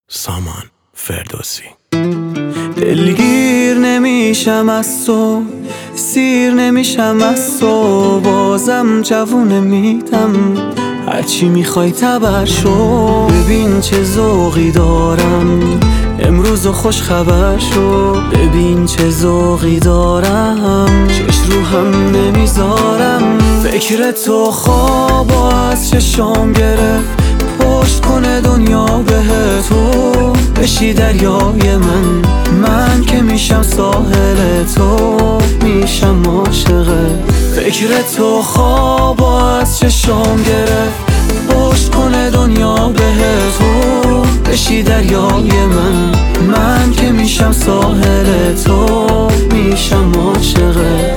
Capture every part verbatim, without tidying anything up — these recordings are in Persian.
سامان فردوسی. دلگیر نمیشم از تو، سیر نمیشم از تو، بازم جوونه میدم هرچی میخوای تبر شو. ببین چه ذوقی دارم امروز و خوش خبر شو. ببین چه ذوقی دارم چش رو هم نمیذارم. فکر تو خواب و از چشام گرفت، پشت کنه دنیا به تو بشی دریای من. من که میشم ساحل تو، میشم عاشقه. فکر تو خواب و از چشام گرفت، پشت کنه دنیا به تو بشی دریای من. من که میشم ساحل تو، میشم عاشقه.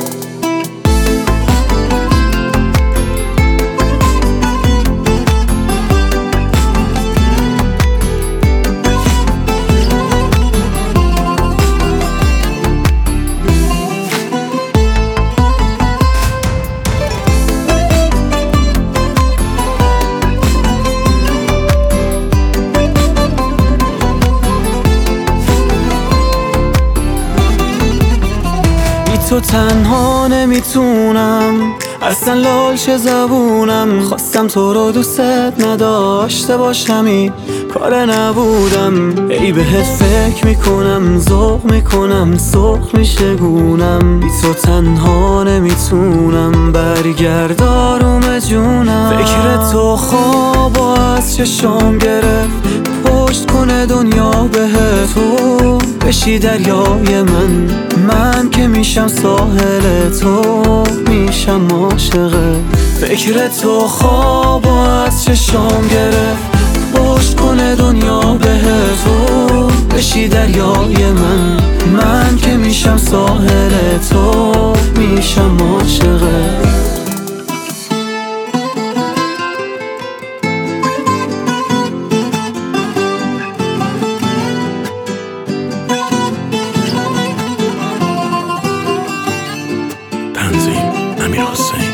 تو تنها نمیتونم، اصلا لال شه زبونم. خواستم تو رو دوست نداشته باشم، این کار نبودم. ای بهت فکر میکنم، ذوق میکنم، سرخ میشه گونم. بی تو تنها نمیتونم، برگرد آروم جونم. فکر تو خواب و از چشام گرفت، پشت کنه دنیا به تو بشی دریای من. من که میشم ساحل تو، میشم عاشقه. فکر تو خواب و از چشام گرفت، پشت کنه دنیا به تو بشی دریای من. من که میشم ساحل تو، میشم عاشقه. تنظیم امیر حسین.